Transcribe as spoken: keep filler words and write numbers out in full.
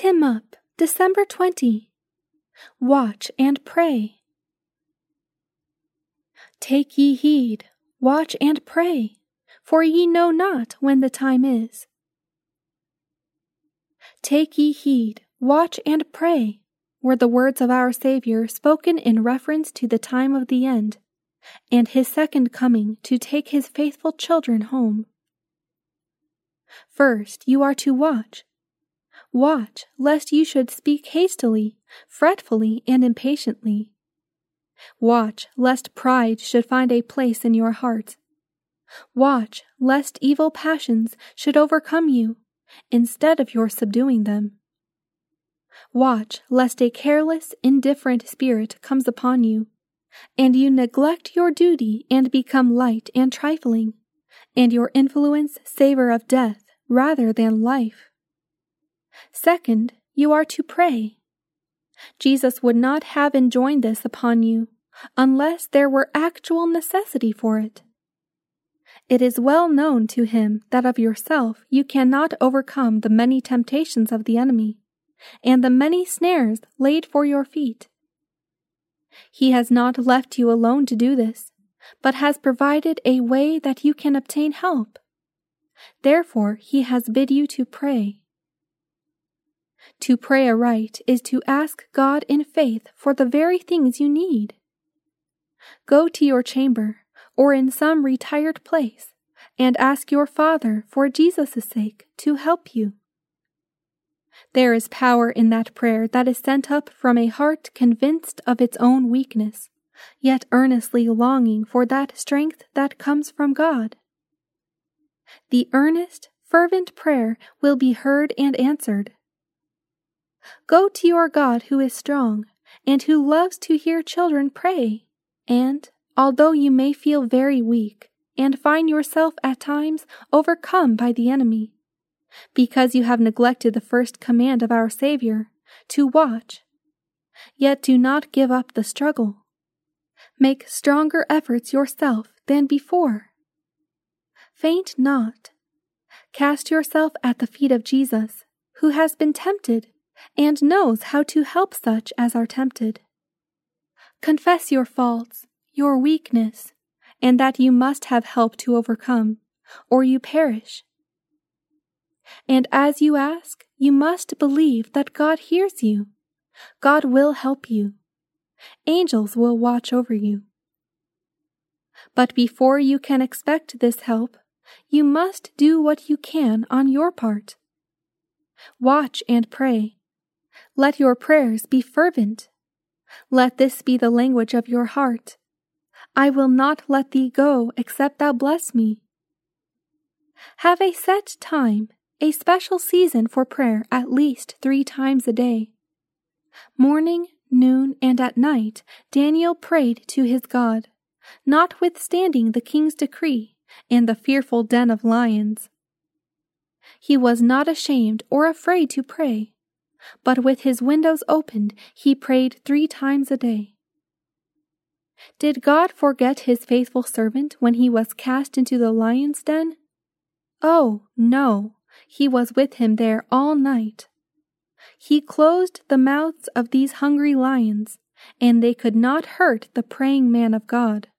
him up, December twentieth. Watch and pray. Take ye heed, watch and pray, for ye know not when the time is. Take ye heed, watch and pray, were the words of our Savior spoken in reference to the time of the end, and his second coming to take his faithful children home. First, you are to watch. Watch, lest you should speak hastily, fretfully, and impatiently. Watch, lest pride should find a place in your heart. Watch, lest evil passions should overcome you, instead of your subduing them. Watch, lest a careless, indifferent spirit comes upon you, and you neglect your duty and become light and trifling, and your influence savor of death rather than life. Second, you are to pray. Jesus would not have enjoined this upon you unless there were actual necessity for it. It is well known to him that of yourself you cannot overcome the many temptations of the enemy, and the many snares laid for your feet. He has not left you alone to do this, but has provided a way that you can obtain help. Therefore he has bid you to pray. To pray aright is to ask God in faith for the very things you need. Go to your chamber, or in some retired place, and ask your Father for Jesus' sake to help you. There is power in that prayer that is sent up from a heart convinced of its own weakness, yet earnestly longing for that strength that comes from God. The earnest, fervent prayer will be heard and answered. Go to your God who is strong, and who loves to hear children pray, and, although you may feel very weak, and find yourself at times overcome by the enemy, because you have neglected the first command of our Savior, to watch, yet do not give up the struggle. Make stronger efforts yourself than before. Faint not. Cast yourself at the feet of Jesus, who has been tempted, and knows how to help such as are tempted. Confess your faults, your weakness, and that you must have help to overcome, or you perish. And as you ask, you must believe that God hears you. God will help you. Angels will watch over you. But before you can expect this help, you must do what you can on your part. Watch and pray. Let your prayers be fervent. Let this be the language of your heart. I will not let thee go except thou bless me. Have a set time, a special season for prayer at least three times a day. Morning, noon, and at night Daniel prayed to his God, notwithstanding the king's decree and the fearful den of lions. He was not ashamed or afraid to pray, but with his windows opened he prayed three times a day. Did God forget his faithful servant when he was cast into the lion's den? Oh, no, he was with him there all night. He closed the mouths of these hungry lions, and they could not hurt the praying man of God.